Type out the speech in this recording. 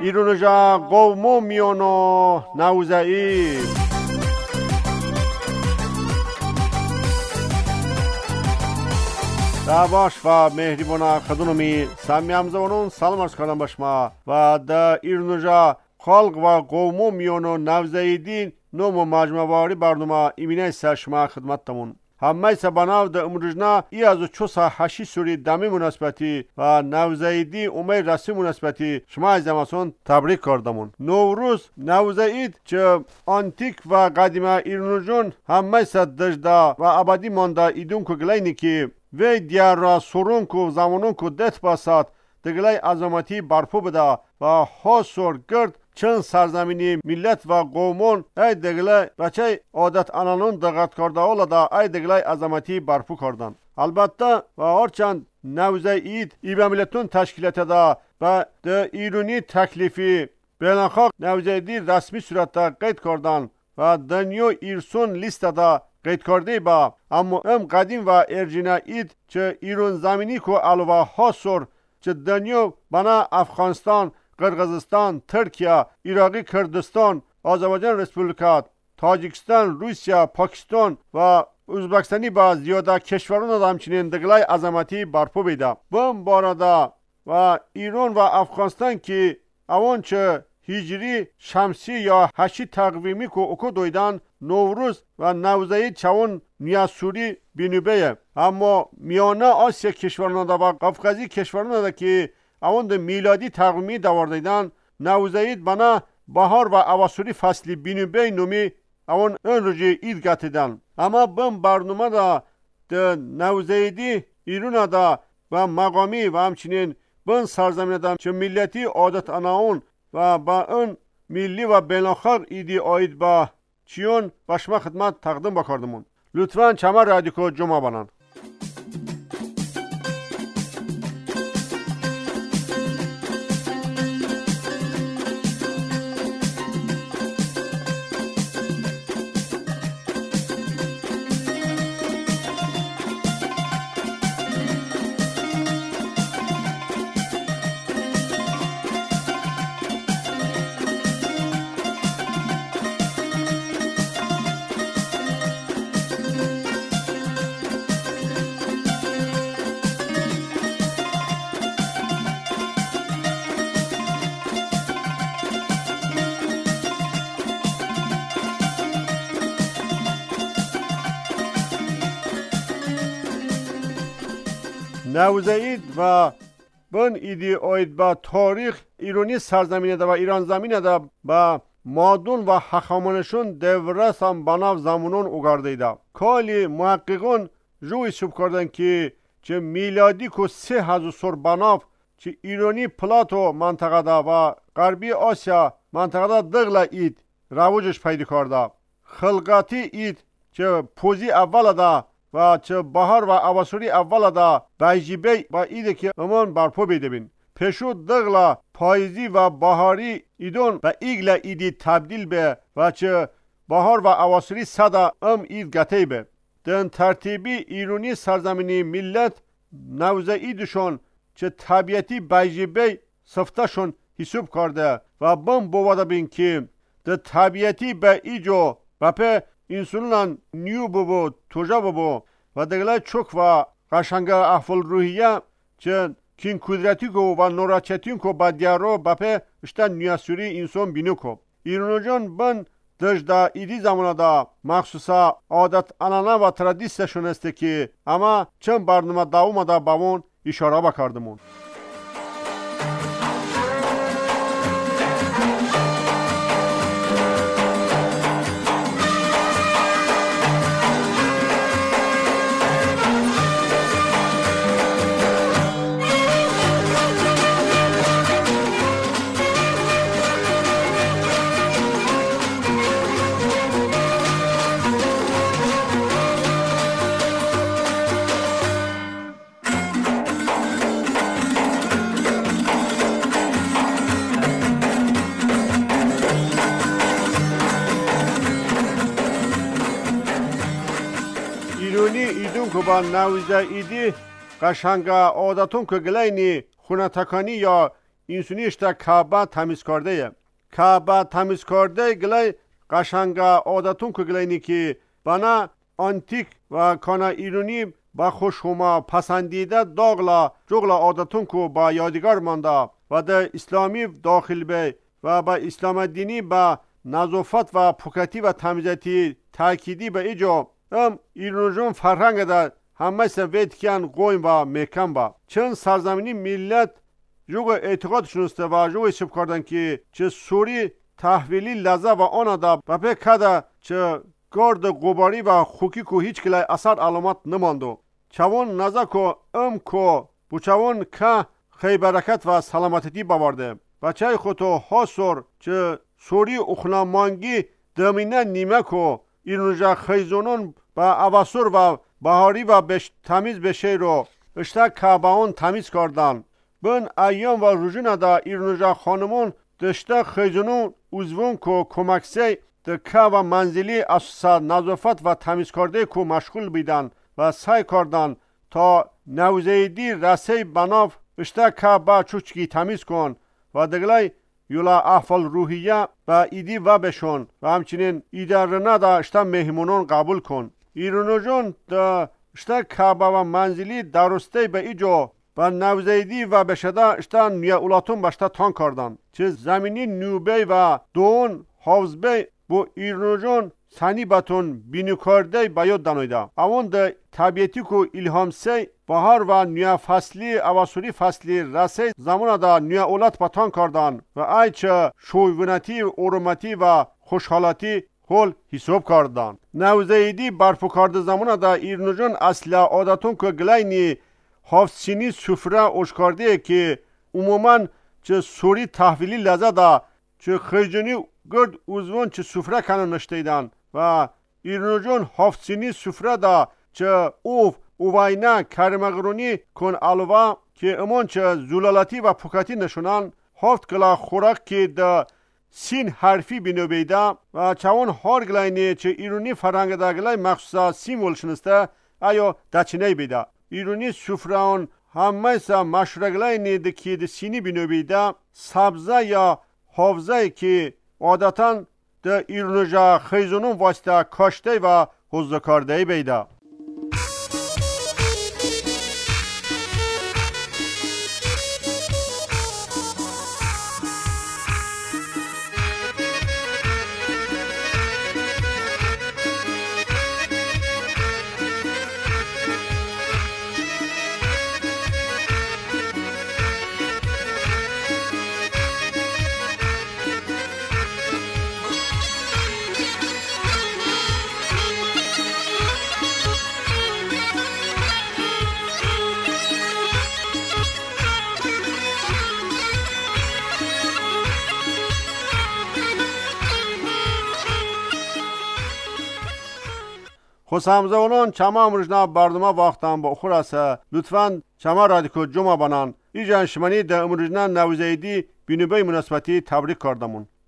ایرونجا قومو میونو نوزایی باش و مهربان خدونمی سامیام زونون سلام عرض کردم باشما و در ایرونجا خلق و قومو میونو نوزایی نومو مجموعه برنامه ایمینه سر شما خدمتتمون همه سباناو در امروزنا ای از چوسا هشی سوری دمی مناسبتی و نوزاییدی اومی رسمی مناسبتی شما از زماسون تبریک کردمون. نوروز نوزایید چه آنتیک و قدیمه ایرونجون همه سد دجدا و ابدی مانده ایدون که گلینی که وی دیار را سرون که زمانون که دت باسد دگلای عظمتی برپو بده و حاصر گرد چند سرزمینی ملت و قومون ای دگلای بچه عادت آنانون دقت کرده اولاده ای دگلای عظمتی برپو کردن. البته و هرچند نوزایید ای به ملتون تشکیلات ده و ده ایرونی تکلیفی بینخواه نوزاییدی رسمی صورت قید کردن و دنیو ایرسون لیست ده قید کرده با اما ام قدیم و ارجینه اید چه ایرون زمینی که علاوه حاصر چه دنیو بنا افغانستان قرغیزستان، ترکیه، عراقی کردستان، آذربایجان رسپوبلیکات، تاجیکستان، روسیه، پاکستان و ازبکستانی با زیاده کشوران همچنین دگلای عظمتی برپو بیده. بم باراده و ایران و افغانستان که اوان چه هجری شمسی یا هشی تقویمی که اکو دویدن نوروز و نوزایید چون نیاسوری بینوبه اما میانه آسیا کشوران و قفقازی کشوران که اون ده میلادی تقویمی دواردیدن نوزایید بنا بهار و اواسوری فصلی بینوبه نومی اون رجی اید گتیدن اما بم برنامه ده نوزاییدی ایرون ده و مقامی و همچنین بن سرزمین ده چه ملتی عادت آناون و با اون ملی و بین‌المللی ایدی آید با چیون باشما خدمت تقدیم بکردمون. لطفاً چمر رادیو جمع بانن. نوزایید و بن ایدی آید با تاریخ ایرانی سرزمینه ده و ایران زمینه ده با مادون و حخامانشون دورس هم بناو زمانون اگرده ده. کالی محققون روی سب کردن که چه میلادی که 3000 سال بناو چه ایرانی پلاتو منطقه ده و غربی آسیا منطقه ده دغل اید روجش پیدا کرده. خلقاتی اید چه پوزی اول ده و چه بهار و اواسوری اول ده بیجیبه با ایده که امان برپو بیده بین پیشو دغلا پاییزی و بهاری ایدون و ایگلا ایدی تبدیل به و چه بهار و اواسوری صدا اید گته به دن ترتیبی ایرونی سرزمینی ملت نوزاییدشون چه طبیعتی بیجیبه صفتشون حساب کرده و بم بواده بین که ده طبیعتی به ایجو و په انسولان نیو بابو توجا بابو و دگلای چوک و قشنگ احوال روحیه چه کین کدرتی کو و نوراچتین کو با دیارو بپه اشتا نیاسوری انسان بینو کو ایرانو جان بن دجدا ایدی زمانه دا مخصوصا عادت انانا و ترادیسشون است که اما چند برنامه داوم دا باون اشاره بکردمون. ایدون که با نوزاییدی قشنگ عادتون که گلینی خونه تکانی یا اینسونی اشتا کعبه تمیز کرده. کعبه تمیز کرده گلای قشنگا عادتون که گلای که بنا آنتیک و کانا ایرونی با خوشوما پسندیده داغلا جغلا عادتون که با یادگار مانده و در اسلامی داخل به و با اسلام دینی با نظافت و پوکتی و تمیزاتی تاکیدی به ایجا ایرونجون فرهنگ ده همه سوید کن قویم و محکم با چند سرزمینی ملت جوگ اعتقاد شنسته و جوگ شب کردن که چه سوری تحویلی لزه و آنها ده بپی کده چه گرد غباری و خوکی که هیچ کلای اثر علامت نماندو چوان نزه که که بچوان که خی برکت و سلامتی باورده بچه خودتو حاصر چه سوری اخنامانگی دمینه نیمه که ایرونجا خیزونون با اواسور و بهاری و تمیز بشه رو اشتا کعبهان تمیز کردن بن ایام و روزونه دا ایرونجا خانمون دشتا خیزونون اوزون که کمکسی دکه و منزلی اساسا نظافت و تمیز کرده که مشغول بیدن و سعی کردن تا نوزیدی رسی بناف اشتا کعبه چوچکی تمیز کن و دگلای یولا احفال روحیه و ایدی و بشون و همچنین ایدرنه دا اشتا مهمونون قبول کن. ایرونجون دا اشتا کعبه و منزلی درسته به ایجا و نوزیدی و بشده اشتا نیه اولاتون بشتا تان کردن چه زمینی نوبه و دون حوزبه بو ایرونجون سنی باتون بینو کرده باید دانویده اون ده طبیعتی که الهام سی بهار و نیه فصلی اواسوری فصلی رسی زمان ده نیه اولاد پتان کردن و ایچه شویونتی ارومتی و خوشحالتی هول حساب کردن نوزیدی برپو کرده زمان ده ایرونجون اصلا عادتون که گلینی حفظینی سفره اوش کرده که عموما چه سوری تحویلی لزه ده چه خیجونی گرد اوزون چه سفره کنن نشتیدن و ایرونجون حفظینی سفره ده چه اووینه کرمغرونی کن علوه که امان چه زولالاتی و پوکتی نشونن هفت کلا خوراک که ده سین حرفی بینو بیده و چون هر گلاینی چه ایرونی فرهنگ ده گلای مخصوصا سیمول شنسته ایو دچنه بیده ایرونی سفرهان همه سا مشرگلاینی ده که ده سینی بینو بیده سبزه یا حافظه که عادتا ده ایرونجا خیزونون واسطه کاشته و حوزه کرده بیده خوشامزونان چما امروزنا برنامه وقتم با خور است لطفاً چما رادیو جمع بانن ایجان شمانی در امروزنا نوزیدی بینوبه مناسبتی تبریک کردمون